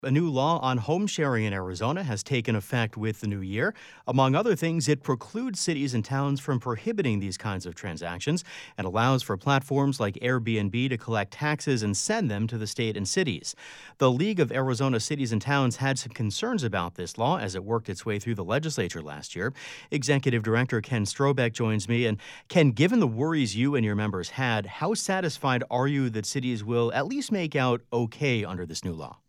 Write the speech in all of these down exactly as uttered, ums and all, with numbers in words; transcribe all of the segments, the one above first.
A new law on home sharing in Arizona has taken effect with the new year. Among other things, it precludes cities and towns from prohibiting these kinds of transactions and allows for platforms like Airbnb to collect taxes and send them to the state and cities. The League of Arizona Cities and Towns had some concerns about this law as it worked its way through the legislature last year. Executive Director Ken Strobeck joins me. And Ken, given the worries you and your members had, how satisfied are you that cities will at least make out okay under this new law?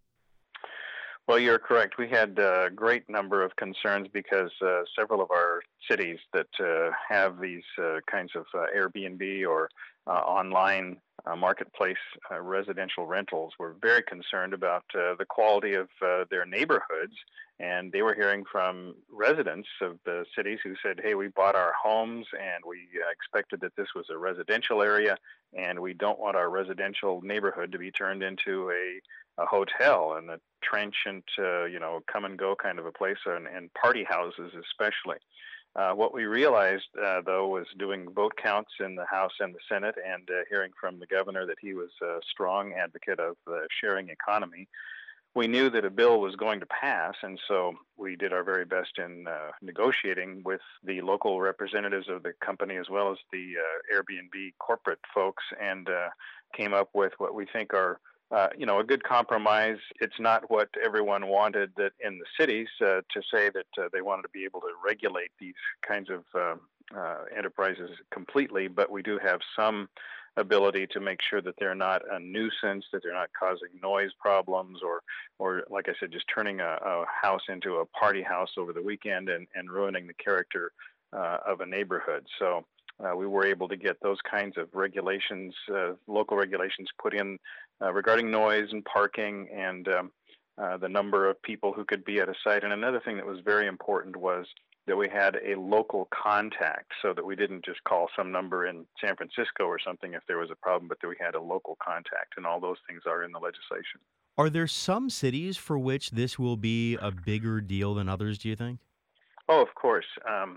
Well, you're correct. We had a great number of concerns because uh, several of our cities that uh, have these uh, kinds of uh, Airbnb or uh, online uh, marketplace uh, residential rentals were very concerned about uh, the quality of uh, their neighborhoods. And they were hearing from residents of the cities who said, hey, we bought our homes and we uh, expected that this was a residential area, and we don't want our residential neighborhood to be turned into a a hotel and a transient, uh, you know, come and go kind of a place, and, and party houses especially. Uh, what we realized, uh, though, was doing vote counts in the House and the Senate and uh, hearing from the governor that he was a strong advocate of the sharing economy. We knew that a bill was going to pass, and so we did our very best in uh, negotiating with the local representatives of the company as well as the uh, Airbnb corporate folks, and uh, came up with what we think are Uh, you know, a good compromise. It's not what everyone wanted that in the cities uh, to say that uh, they wanted to be able to regulate these kinds of uh, uh, enterprises completely, but we do have some ability to make sure that they're not a nuisance, that they're not causing noise problems, or, or like I said, just turning a, a house into a party house over the weekend and, and ruining the character uh, of a neighborhood. So Uh, we were able to get those kinds of regulations, uh, local regulations put in uh, regarding noise and parking and um, uh, the number of people who could be at a site. And another thing that was very important was that we had a local contact so that we didn't just call some number in San Francisco or something if there was a problem, but that we had a local contact. And all those things are in the legislation. Are there some cities for which this will be a bigger deal than others, do you think? Oh, of course. Um,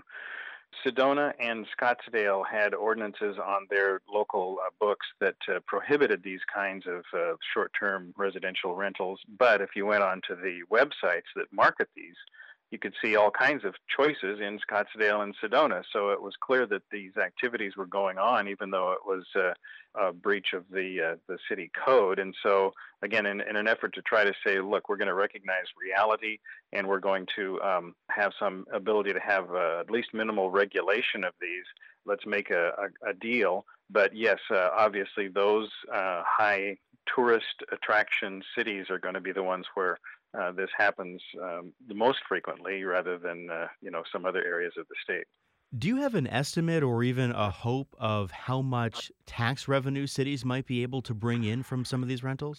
Sedona and Scottsdale had ordinances on their local uh, books that uh, prohibited these kinds of uh, short-term residential rentals. But if you went on to the websites that market these, you could see all kinds of choices in Scottsdale and Sedona. So it was clear that these activities were going on, even though it was uh, a breach of the uh, the city code. And so, again, in, in an effort to try to say, look, we're going to recognize reality, and we're going to um, have some ability to have uh, at least minimal regulation of these. Let's make a, a, a deal. But yes, uh, obviously, those uh, high tourist attraction cities are going to be the ones where Uh, this happens um, the most frequently rather than, uh, you know, some other areas of the state. Do you have an estimate or even a hope of how much tax revenue cities might be able to bring in from some of these rentals?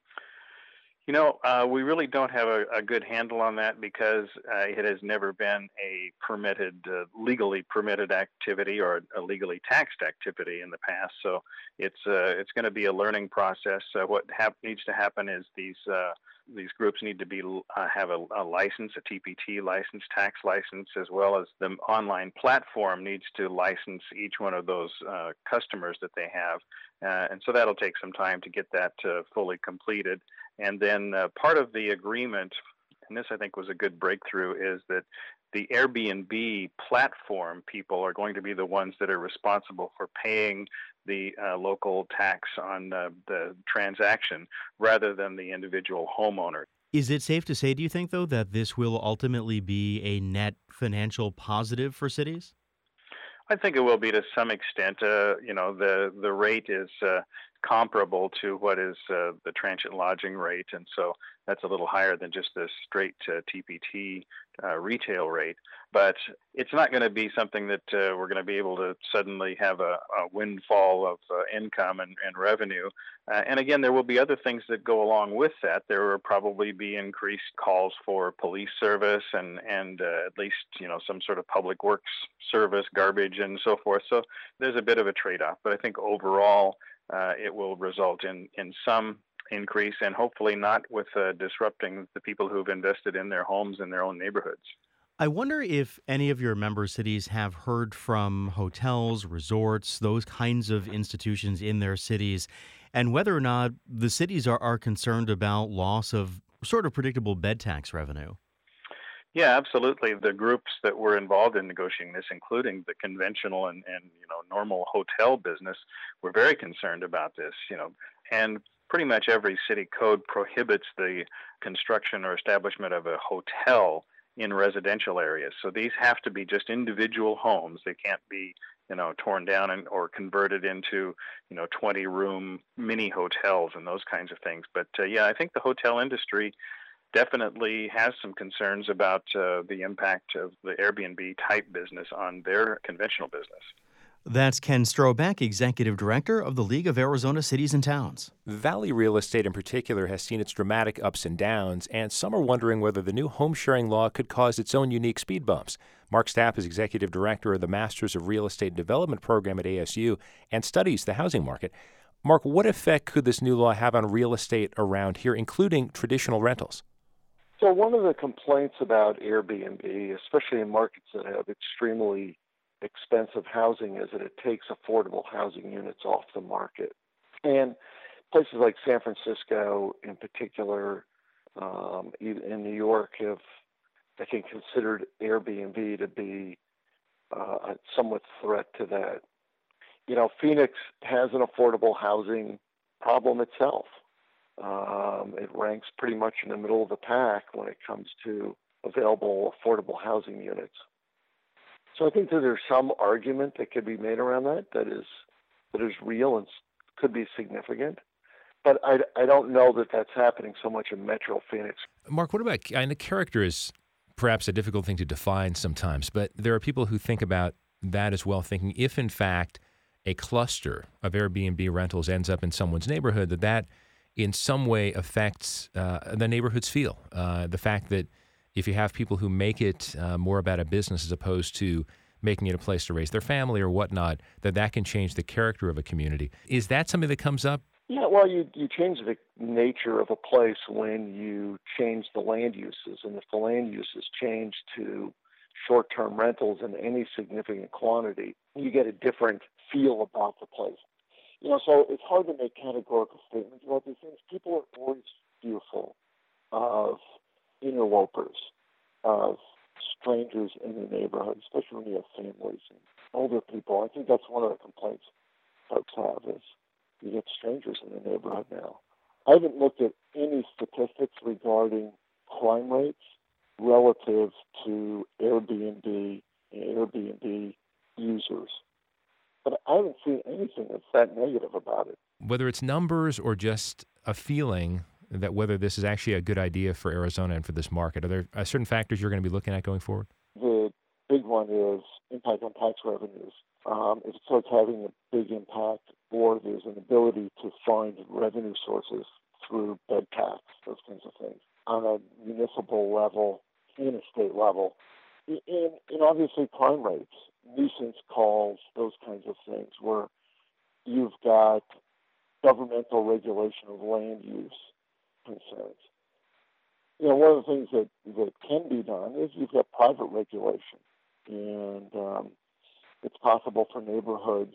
You know, uh, we really don't have a, a good handle on that because uh, it has never been a permitted, uh, legally permitted activity or a legally taxed activity in the past. So it's uh, it's going to be a learning process. Uh, what hap- needs to happen is these uh, these groups need to be uh, have a, a license, a T P T license, tax license, as well as the online platform needs to license each one of those uh, customers that they have. Uh, and so that'll take some time to get that uh, fully completed. And then uh, part of the agreement, and this I think was a good breakthrough, is that the Airbnb platform people are going to be the ones that are responsible for paying the uh, local tax on uh, the transaction rather than the individual homeowner. Is it safe to say, do you think, though, that this will ultimately be a net financial positive for cities? I think it will be to some extent. Uh, you know, the the rate is uh, comparable to what is uh, the transient lodging rate, and so that's a little higher than just the straight uh, T P T uh, retail rate. But it's not going to be something that uh, we're going to be able to suddenly have a, a windfall of uh, income and, and revenue. Uh, and again, there will be other things that go along with that. There will probably be increased calls for police service and and uh, at least you know some sort of public works service, garbage, and so forth. So there's a bit of a trade-off. But I think overall, uh, it will result in in some increase, and hopefully not with uh, disrupting the people who've invested in their homes in their own neighborhoods. I wonder if any of your member cities have heard from hotels, resorts, those kinds of institutions in their cities, and whether or not the cities are, are concerned about loss of sort of predictable bed tax revenue. Yeah, absolutely. The groups that were involved in negotiating this, including the conventional and, and you know normal hotel business, were very concerned about this. You know, and pretty much every city code prohibits the construction or establishment of a hotel in residential areas. So these have to be just individual homes. They can't be you know torn down and or converted into you know twenty room mini hotels and those kinds of things. But uh, yeah, I think the hotel industry definitely has some concerns about uh, the impact of the Airbnb type business on their conventional business. That's Ken Strobeck, Executive Director of the League of Arizona Cities and Towns. Valley real estate in particular has seen its dramatic ups and downs, and some are wondering whether the new home sharing law could cause its own unique speed bumps. Mark Stapp is Executive Director of the Masters of Real Estate Development program at A S U and studies the housing market. Mark, what effect could this new law have on real estate around here, including traditional rentals? So one of the complaints about Airbnb, especially in markets that have extremely expensive housing, is that it takes affordable housing units off the market. And places like San Francisco in particular, um, in New York, have, I think, considered Airbnb to be uh, a somewhat threat to that. You know, Phoenix has an affordable housing problem itself. Um, it ranks pretty much in the middle of the pack when it comes to available affordable housing units. So I think that there's some argument that could be made around that that is that is real and could be significant. But I, I don't know that that's happening so much in Metro Phoenix. Mark, what about, and the character is perhaps a difficult thing to define sometimes, but there are people who think about that as well, thinking if in fact a cluster of Airbnb rentals ends up in someone's neighborhood, that that in some way affects uh, the neighborhood's feel. Uh, the fact that if you have people who make it uh, more about a business as opposed to making it a place to raise their family or whatnot, that that can change the character of a community. Is that something that comes up? Yeah, well, you, you change the nature of a place when you change the land uses. And if the land uses change to short-term rentals in any significant quantity, you get a different feel about the place. You know, so it's hard to make categorical statements about these things. People are always fearful of interlopers, of strangers in the neighborhood, especially when you have families and older people. I think that's one of the complaints folks have is you get strangers in the neighborhood now. I haven't looked at any statistics regarding crime rates relative to Airbnb and Airbnb users. But I haven't seen anything that's that negative about it. Whether it's numbers or just a feeling that whether this is actually a good idea for Arizona and for this market, are there uh, certain factors you're going to be looking at going forward? The big one is impact on tax revenues. Um, if it starts having a big impact, or there's an ability to find revenue sources through bed tax, those kinds of things, on a municipal level, in a state level, and, and obviously crime rates, nuisance calls, those kinds of things, where you've got governmental regulation of land use concerns. You know, one of the things that, that can be done is you've got private regulation, and um, it's possible for neighborhoods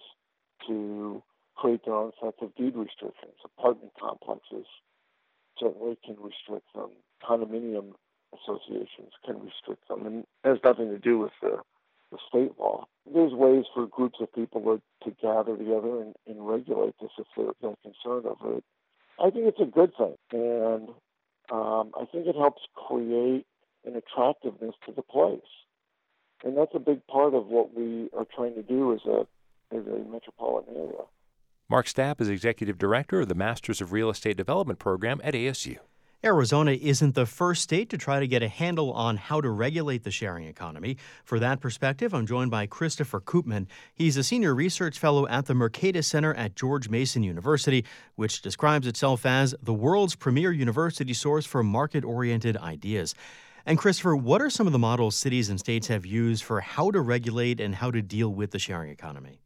to create their own sets of deed restrictions. Apartment complexes certainly can restrict them. Condominium associations can restrict them, and it has nothing to do with the, the state law. There's ways for groups of people to, to gather together and, and regulate this if they're, they're concerned over it. I think it's a good thing, and um, I think it helps create an attractiveness to the place. And that's a big part of what we are trying to do as a, as a metropolitan area. Mark Stapp is Executive Director of the Masters of Real Estate Development program at A S U. Arizona isn't the first state to try to get a handle on how to regulate the sharing economy. For that perspective, I'm joined by Christopher Koopman. He's a senior research fellow at the Mercatus Center at George Mason University, which describes itself as the world's premier university source for market-oriented ideas. And Christopher, what are some of the models cities and states have used for how to regulate and how to deal with the sharing economy?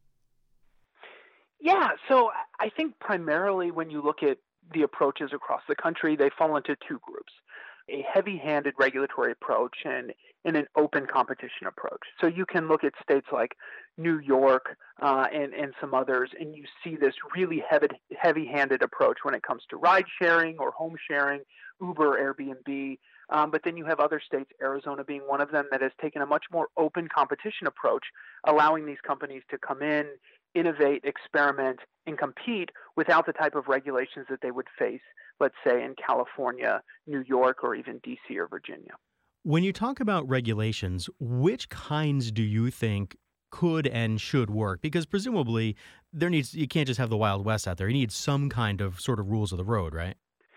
Yeah, so I think primarily when you look at the approaches across the country, they fall into two groups. a heavy-handed regulatory approach and, and an open competition approach. So you can look at states like New York uh, and, and some others, and you see this really heavy, heavy-handed approach when it comes to ride sharing or home sharing, Uber, Airbnb. Um, but then you have other states, Arizona being one of them, that has taken a much more open competition approach, allowing these companies to come in, innovate, experiment, and compete without the type of regulations that they would face, let's say, in California, New York, or even D C or Virginia. When you talk about regulations, which kinds do you think could and should work? Because presumably there needs you can't just have the Wild West out there. You need some kind of sort of rules of the road, right?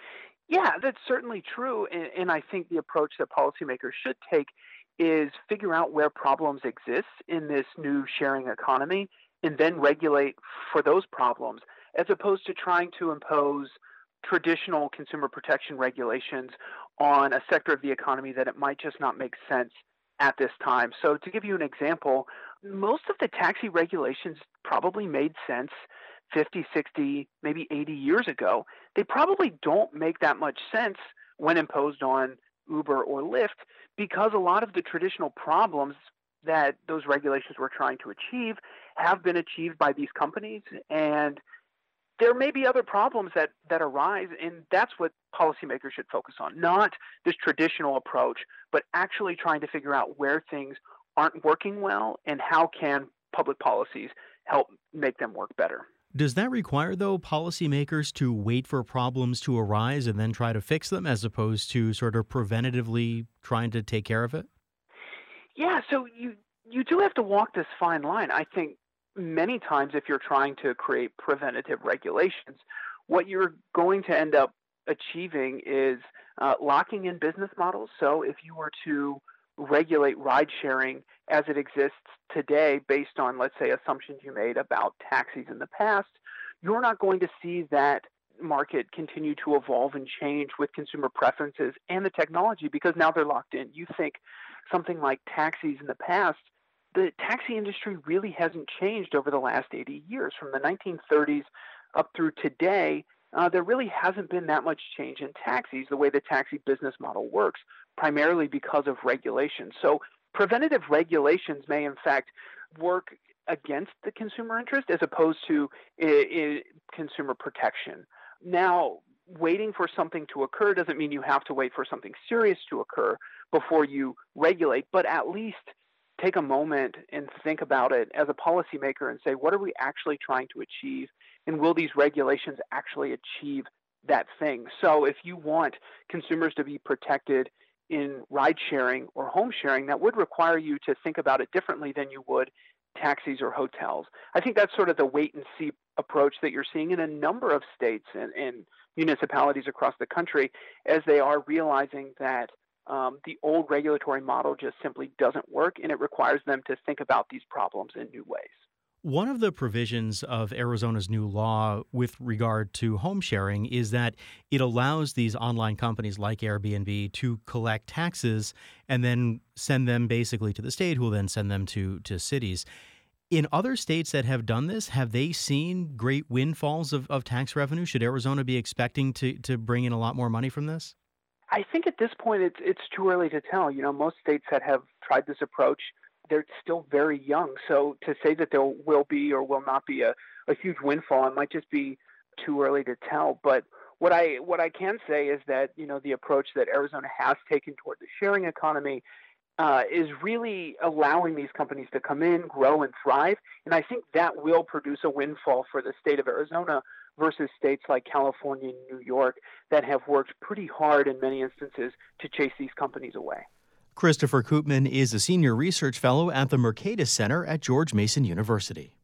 Yeah, that's certainly true. And, and I think the approach that policymakers should take is figure out where problems exist in this new sharing economy and then regulate for those problems, as opposed to trying to impose traditional consumer protection regulations on a sector of the economy that it might just not make sense at this time. So to give you an example, most of the taxi regulations probably made sense fifty, sixty, maybe eighty years ago. They probably don't make that much sense when imposed on Uber or Lyft, because a lot of the traditional problems that those regulations were trying to achieve have been achieved by these companies. And there may be other problems that, that arise, and that's what policymakers should focus on, not this traditional approach, but actually trying to figure out where things aren't working well and how can public policies help make them work better. Does that require, though, policymakers to wait for problems to arise and then try to fix them, as opposed to sort of preventatively trying to take care of it? Yeah, so you, you do have to walk this fine line. I think many times if you're trying to create preventative regulations, what you're going to end up achieving is uh, locking in business models. So if you were to regulate ride sharing as it exists today based on, let's say, assumptions you made about taxis in the past, you're not going to see that market continue to evolve and change with consumer preferences and the technology, because now they're locked in. You think something like taxis in the past, the taxi industry really hasn't changed over the last eighty years. From the nineteen thirties up through today, uh, there really hasn't been that much change in taxis, the way the taxi business model works, primarily because of regulation. So preventative regulations may, in fact, work against the consumer interest as opposed to I- I consumer protection. Now, waiting for something to occur doesn't mean you have to wait for something serious to occur before you regulate, but at least take a moment and think about it as a policymaker and say, what are we actually trying to achieve? And will these regulations actually achieve that thing? So if you want consumers to be protected in ride sharing or home sharing, that would require you to think about it differently than you would taxis or hotels. I think that's sort of the wait and see approach that you're seeing in a number of states and, and municipalities across the country, as they are realizing that um, the old regulatory model just simply doesn't work, and it requires them to think about these problems in new ways. One of the provisions of Arizona's new law with regard to home sharing is that it allows these online companies like Airbnb to collect taxes and then send them basically to the state, who will then send them to, to cities. In other states that have done this, have they seen great windfalls of, of tax revenue? Should Arizona be expecting to, to bring in a lot more money from this? I think at this point it's it's too early to tell. You know, most states that have tried this approach, they're still very young. So to say that there will be or will not be a, a huge windfall, it might just be too early to tell. But what I what I can say is that, you know, the approach that Arizona has taken toward the sharing economy uh, is really allowing these companies to come in, grow, and thrive. And I think that will produce a windfall for the state of Arizona versus states like California and New York that have worked pretty hard in many instances to chase these companies away. Christopher Koopman is a senior research fellow at the Mercatus Center at George Mason University.